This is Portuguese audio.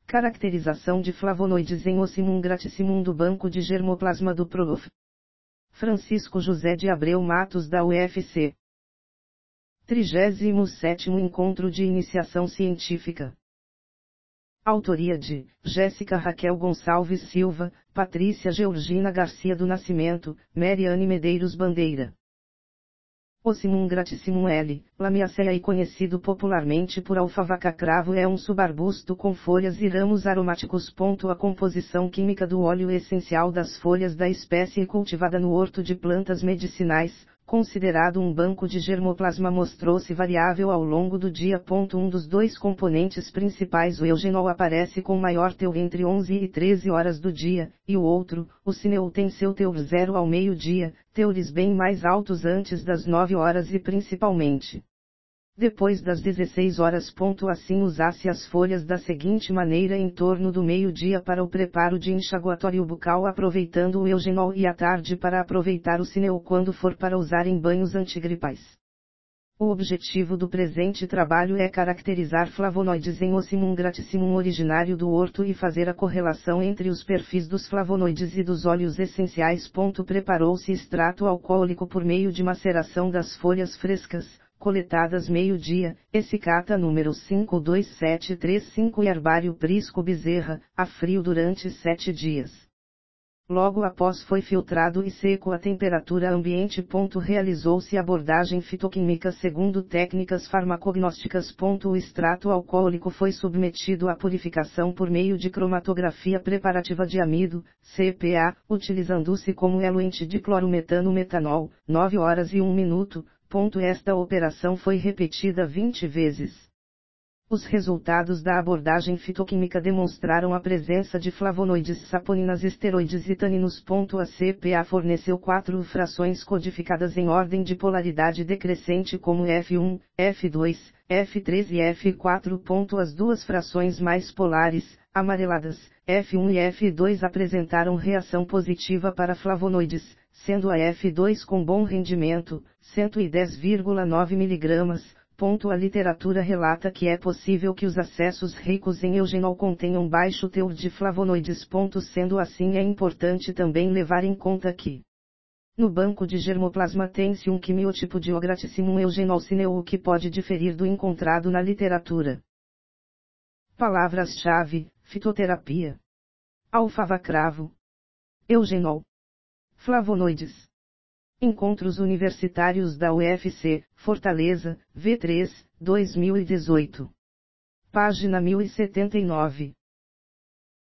Caracterização de flavonoides em Ocimum gratissimum do Banco de Germoplasma do Prof. Francisco José de Abreu Matos da UFC. 37º Encontro de Iniciação Científica. Autoria de Jéssica Raquel Gonçalves Silva, Patrícia Georgina Garcia do Nascimento, Mariane Medeiros Bandeira. Ocimum gratissimum L. Lamiaceae conhecido popularmente por alfavaca cravo é um subarbusto com folhas e ramos aromáticos. A composição química do óleo essencial das folhas da espécie cultivada no horto de plantas medicinais, considerado um banco de germoplasma, mostrou-se variável ao longo do dia. Um dos dois componentes principais, o eugenol, aparece com maior teor entre 11 e 13 horas do dia, e o outro, o cineol, tem seu teor 0 ao meio-dia, teores bem mais altos antes das 9 horas e principalmente depois das 16 horas. Assim usasse as folhas da seguinte maneira: em torno do meio-dia para o preparo de enxaguatório bucal, aproveitando o eugenol, e à tarde para aproveitar o cineol quando for para usar em banhos antigripais. O objetivo do presente trabalho é caracterizar flavonoides em Ocimum gratissimum originário do horto e fazer a correlação entre os perfis dos flavonoides e dos óleos essenciais. Preparou-se extrato alcoólico por meio de maceração das folhas frescas, coletadas meio-dia, Essicata número 52735 e Herbário Prisco Bezerra, a frio durante 7 dias. Logo após foi filtrado e seco a temperatura ambiente. Realizou-se abordagem fitoquímica segundo técnicas farmacognósticas. O extrato alcoólico foi submetido à purificação por meio de cromatografia preparativa de amido, CPA, utilizando-se como eluente de clorometano metanol, 9 horas e 1 minuto. Esta operação foi repetida 20 vezes. Os resultados da abordagem fitoquímica demonstraram a presença de flavonoides, saponinas, esteroides e taninos. A CPA forneceu 4 frações codificadas em ordem de polaridade decrescente como F1, F2, F3 e F4. As duas frações mais polares, amareladas, F1 e F2, apresentaram reação positiva para flavonoides, sendo a F2 com bom rendimento, 110,9 mg. A literatura relata que é possível que os acessos ricos em eugenol contenham baixo teor de flavonoides. Sendo assim, é importante também levar em conta que no banco de germoplasma tem-se um quimiotipo de O gratissimum eugenol cineol que pode diferir do encontrado na literatura. Palavras-chave: fitoterapia, alfava-cravo, eugenol, flavonoides. Encontros Universitários da UFC, Fortaleza, V3, 2018. Página 1079.